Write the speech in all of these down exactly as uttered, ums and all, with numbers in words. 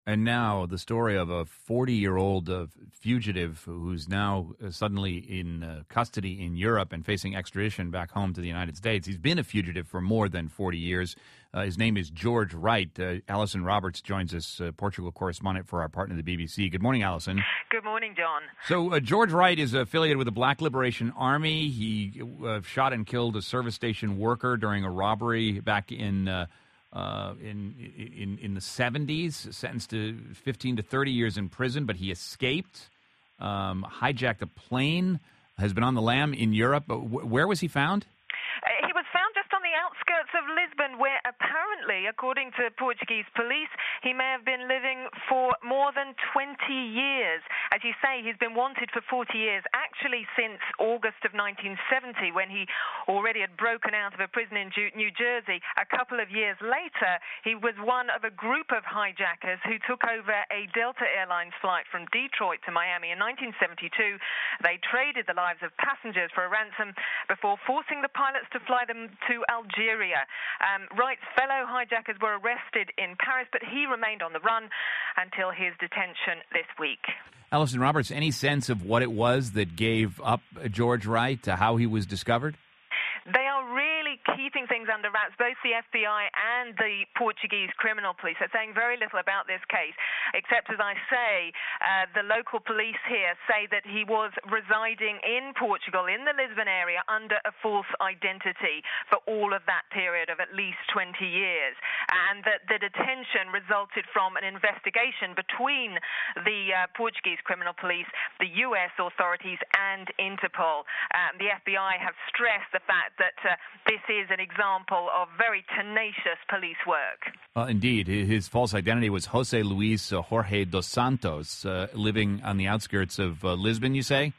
And now the story of a forty-year-old uh, fugitive who's now uh, suddenly in uh, custody in Europe and facing extradition back home to the United States. He's been a fugitive for more than forty years. Uh, his name is George Wright. Uh, Alison Roberts joins us, uh, Portugal correspondent for our partner, the B B C. Good morning, Alison. Good morning, John. So uh, George Wright is affiliated with the Black Liberation Army. He uh, shot and killed a service station worker during a robbery back in uh, Uh, in, in in the seventies, sentenced to fifteen to thirty years in prison, but he escaped, um, hijacked a plane, has been on the lam in Europe. Where was he found? Uh, he was found just on the outskirts of Lisbon, where apparently, according to Portuguese police, he may have been living for more than twenty years. As you say, he's been wanted for forty years, actually since August of nineteen seventy, when he already had broken out of a prison in New Jersey. A couple of years later, he was one of a group of hijackers who took over a Delta Airlines flight from Detroit to Miami in nineteen seventy-two. They traded the lives of passengers for a ransom before forcing the pilots to fly them to Algeria. Um, Wright's fellow hijackers were arrested in Paris, but he remained on the run until his detention this week. Alison Roberts, any sense of what it was that gave up George Wright, to how he was discovered? They are really keeping things under wraps. Both the F B I and the Portuguese criminal police are saying very little about this case, except, as I say, uh, the local police here say that he was residing in Portugal, in the Lisbon area, under a false identity for all of that period of at least twenty years, and that the detention resulted from an investigation between the uh, Portuguese criminal police, the U S authorities, and Interpol. Um, the F B I have stressed the fact that uh, this is an example of very tenacious police work. Uh, indeed. His false identity was Jose Luis uh, Jorge dos Santos, uh, living on the outskirts of uh, Lisbon, you say?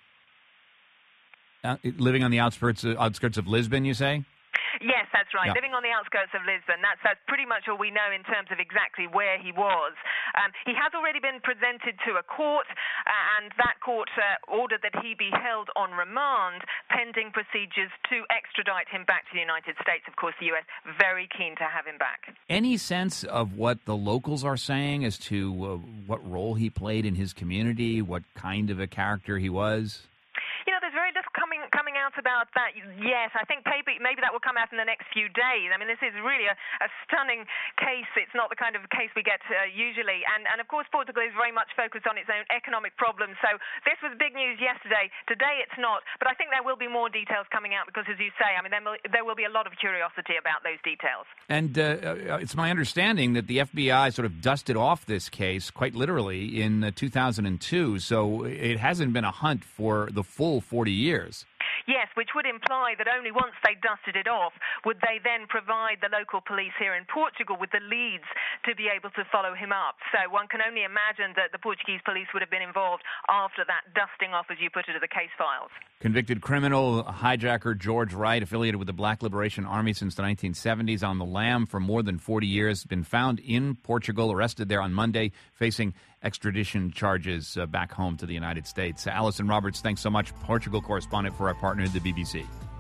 Uh, living on the outskirts, uh, outskirts of Lisbon, you say? Yes, that's right. Yeah. Living on the outskirts of Lisbon. That's that's pretty much all we know in terms of exactly where he was. Um, he has already been presented to a court, uh, and that court uh, ordered that he be held on remand pending procedures to extradite him back to the United States. Of course, the U S very keen to have him back. Any sense of what the locals are saying as to uh, what role he played in his community, what kind of a character he was? You know, there's very little coming coming out about that yet. I think maybe, maybe that will come out in the next few days. I mean, this is really a, a stunning case. It's not the kind of case we get uh, usually. And, and, of course, Portugal is very much focused on its own economic problems. So this was big news yesterday. Today it's not. But I think there will be more details coming out because, as you say, I mean, there will, there will be a lot of curiosity about those details. And uh, it's my understanding that the F B I sort of dusted off this case, quite literally, in uh, two thousand two. So it hasn't been a hunt for the full forty years. Yes, which would imply that only once they dusted it off would they then provide the local police here in Portugal with the leads to be able to follow him up. So one can only imagine that the Portuguese police would have been involved after that dusting off, as you put it, of the case files. Convicted criminal hijacker George Wright, affiliated with the Black Liberation Army since the nineteen seventies, on the lam for more than forty years, been found in Portugal, arrested there on Monday, facing extradition charges uh, back home to the United States. Alison Roberts, thanks so much, Portugal correspondent for our partner, the B B C.